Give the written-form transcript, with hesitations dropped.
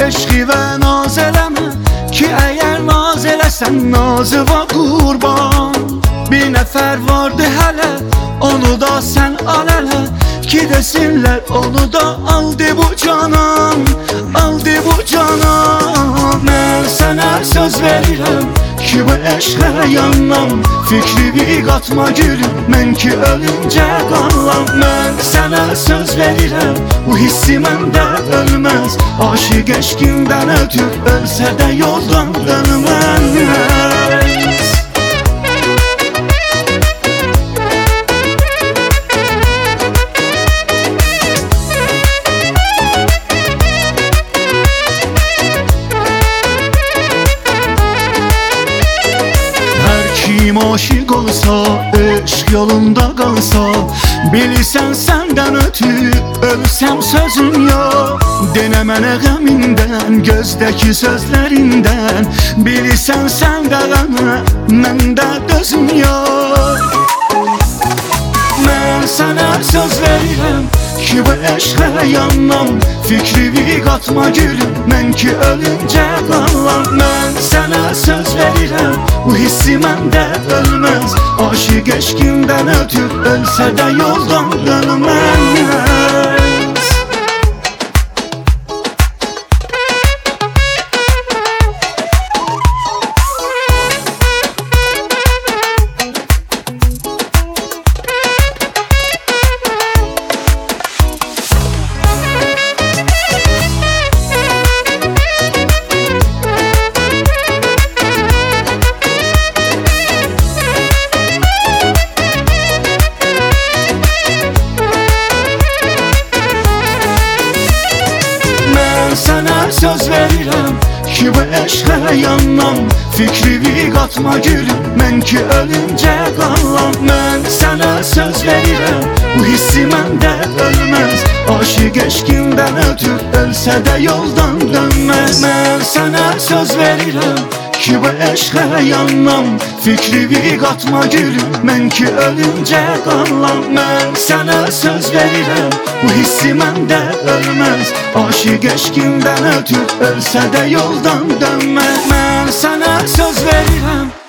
eşqi və naz eləmə ki, əgər naz eləsən nazıva qurban. Bir nəfər vardı hələ, onu da sən al ələ, ki desinlər onu da aldı bu canan, aldı bu canan. Mən sənə söz verirəm ki, bu eşqə yanmam, fikrimi qatma gülüm, mən ki ölüncə qalam. Mən sənə söz verirəm, bu hissi məndə ölməz, aşıq eşqindən ötür, ölsə də yoldan dönməz. Kim aşık olsa, eşq yolunda qalsa, bilirsən səndən ötür, ölsəm sözüm yok. Denə mənə qəmimdən, gözdəki sözlərindən, bilirsən sən də qana, məndə dözüm yok. Mən sənə söz verirəm ki, bu eşqə yanmam, fikrimi qatma gülüm, mən ki ölüncə qalam. Mən sənə söz verirəm, bu hissi məndə ölməz, aşıq eşqindən ötür, ölsə də yoldan dönməz. Sənə söz verirəm ki, bu eşqə yanmam, fikrimi qatma gülüm, mən ki ölüncə qalam. Mən sənə söz verirəm, bu hissi məndə ölməz, aşıq eşqindən ötür, ölsə də yoldan dönməz. Mən sənə söz verirəm ki, bu eşqə yanmam, fikrimi qatma gülüm, mən ki ölüncə qalam. Mən sənə söz verirəm, bu hissi məndə ölməz, aşıq eşqindən ötür, ölsə də yoldan dönməz. Mən sənə söz verirəm